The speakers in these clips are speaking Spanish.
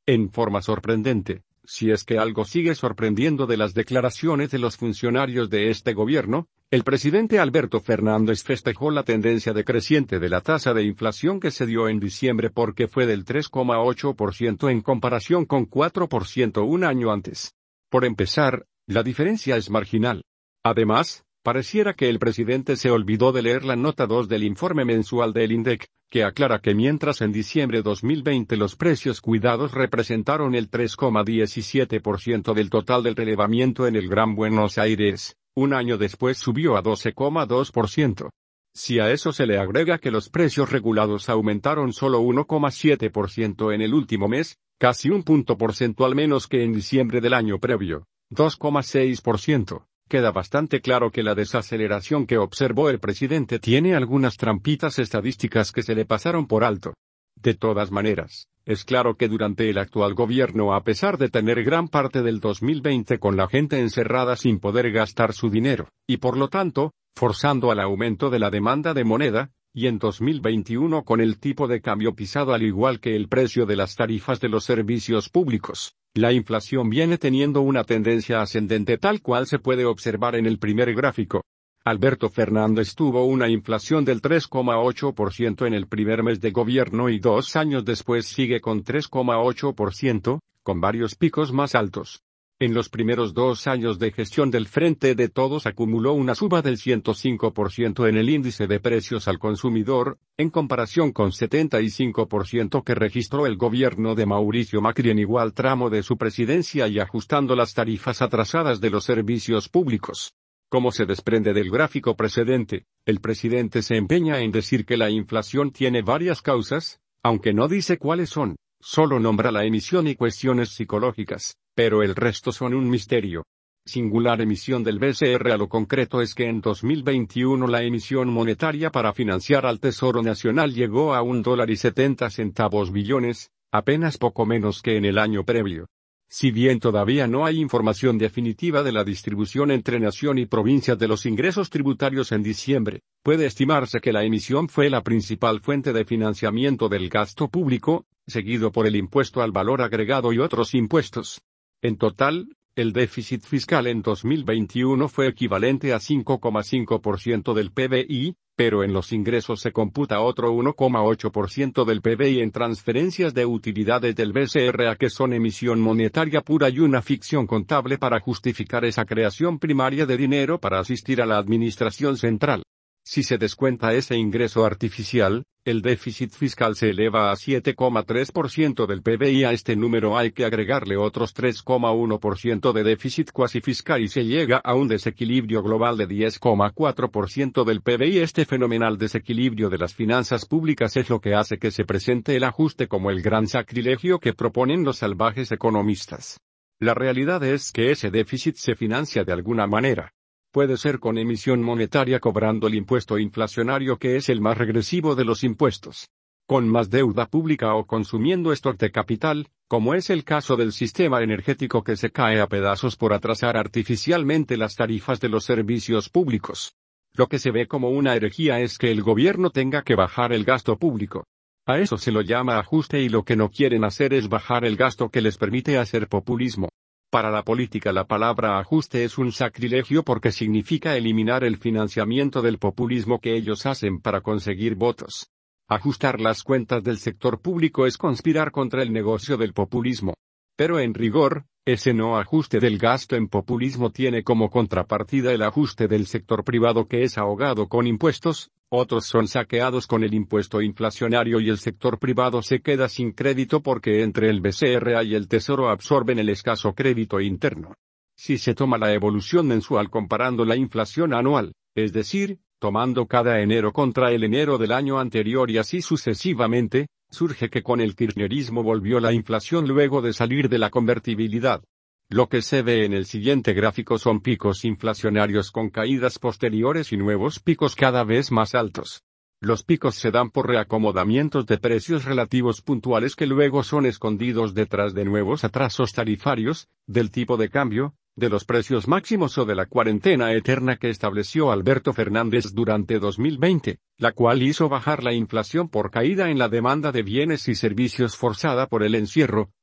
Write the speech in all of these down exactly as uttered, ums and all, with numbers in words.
En forma sorprendente, si es que algo sigue sorprendiendo de las declaraciones de los funcionarios de este gobierno, el presidente Alberto Fernández festejó la tendencia decreciente de la tasa de inflación que se dio en diciembre porque fue del tres coma ocho por ciento en comparación con cuatro por ciento un año antes. Por empezar, la diferencia es marginal. Además, pareciera que el presidente se olvidó de leer la nota dos del informe mensual del INDEC, que aclara que mientras en diciembre de dos mil veinte los precios cuidados representaron el tres coma diecisiete por ciento del total del relevamiento en el Gran Buenos Aires, un año después subió a doce coma dos por ciento. Si a eso se le agrega que los precios regulados aumentaron solo uno coma siete por ciento en el último mes, casi un punto porcentual menos que en diciembre del año previo, dos coma seis por ciento. Queda bastante claro que la desaceleración que observó el presidente tiene algunas trampitas estadísticas que se le pasaron por alto. De todas maneras, es claro que durante el actual gobierno, a pesar de tener gran parte del dos mil veinte con la gente encerrada sin poder gastar su dinero, y por lo tanto, forzando al aumento de la demanda de moneda, y en dos mil veintiuno con el tipo de cambio pisado al igual que el precio de las tarifas de los servicios públicos, la inflación viene teniendo una tendencia ascendente tal cual se puede observar en el primer gráfico. Alberto Fernández tuvo una inflación del tres coma ocho por ciento en el primer mes de gobierno y dos años después sigue con tres coma ocho por ciento, con varios picos más altos. En los primeros dos años de gestión del Frente de Todos acumuló una suba del ciento cinco por ciento en el índice de precios al consumidor, en comparación con setenta y cinco por ciento que registró el gobierno de Mauricio Macri en igual tramo de su presidencia y ajustando las tarifas atrasadas de los servicios públicos. Como se desprende del gráfico precedente, el presidente se empeña en decir que la inflación tiene varias causas, aunque no dice cuáles son, solo nombra la emisión y cuestiones psicológicas, pero el resto son un misterio. Singular emisión del B C R. A lo concreto es que en dos mil veintiuno la emisión monetaria para financiar al Tesoro Nacional llegó a un dólar y setenta centavos billones, apenas poco menos que en el año previo. Si bien todavía no hay información definitiva de la distribución entre nación y provincias de los ingresos tributarios en diciembre, puede estimarse que la emisión fue la principal fuente de financiamiento del gasto público, seguido por el impuesto al valor agregado y otros impuestos. En total, el déficit fiscal en dos mil veintiuno fue equivalente a cinco coma cinco por ciento del P B I, pero en los ingresos se computa otro uno coma ocho por ciento del P B I en transferencias de utilidades del B C R A que son emisión monetaria pura y una ficción contable para justificar esa creación primaria de dinero para asistir a la administración central. Si se descuenta ese ingreso artificial, el déficit fiscal se eleva a siete coma tres por ciento del P B I. A este número hay que agregarle otros tres coma uno por ciento de déficit cuasi fiscal y se llega a un desequilibrio global de diez coma cuatro por ciento del P B I. Este fenomenal desequilibrio de las finanzas públicas es lo que hace que se presente el ajuste como el gran sacrilegio que proponen los salvajes economistas. La realidad es que ese déficit se financia de alguna manera. Puede ser con emisión monetaria cobrando el impuesto inflacionario que es el más regresivo de los impuestos. Con más deuda pública o consumiendo stock de capital, como es el caso del sistema energético que se cae a pedazos por atrasar artificialmente las tarifas de los servicios públicos. Lo que se ve como una herejía es que el gobierno tenga que bajar el gasto público. A eso se lo llama ajuste y lo que no quieren hacer es bajar el gasto que les permite hacer populismo. Para la política la palabra ajuste es un sacrilegio porque significa eliminar el financiamiento del populismo que ellos hacen para conseguir votos. Ajustar las cuentas del sector público es conspirar contra el negocio del populismo. Pero en rigor, ese no ajuste del gasto en populismo tiene como contrapartida el ajuste del sector privado que es ahogado con impuestos, otros son saqueados con el impuesto inflacionario y el sector privado se queda sin crédito porque entre el B C R A y el Tesoro absorben el escaso crédito interno. Si se toma la evolución mensual comparando la inflación anual, es decir, tomando cada enero contra el enero del año anterior y así sucesivamente, surge que con el kirchnerismo volvió la inflación luego de salir de la convertibilidad. Lo que se ve en el siguiente gráfico son picos inflacionarios con caídas posteriores y nuevos picos cada vez más altos. Los picos se dan por reacomodamientos de precios relativos puntuales que luego son escondidos detrás de nuevos atrasos tarifarios, del tipo de cambio, de los precios máximos o de la cuarentena eterna que estableció Alberto Fernández durante dos mil veinte, la cual hizo bajar la inflación por caída en la demanda de bienes y servicios forzada por el encierro,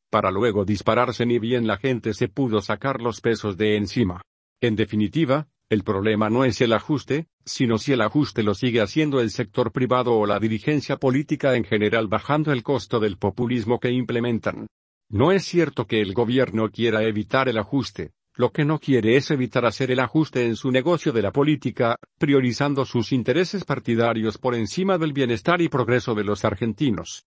para luego dispararse ni bien la gente se pudo sacar los pesos de encima. En definitiva, el problema no es el ajuste, sino si el ajuste lo sigue haciendo el sector privado o la dirigencia política en general bajando el costo del populismo que implementan. No es cierto que el gobierno quiera evitar el ajuste, lo que no quiere es evitar hacer el ajuste en su negocio de la política, priorizando sus intereses partidarios por encima del bienestar y progreso de los argentinos.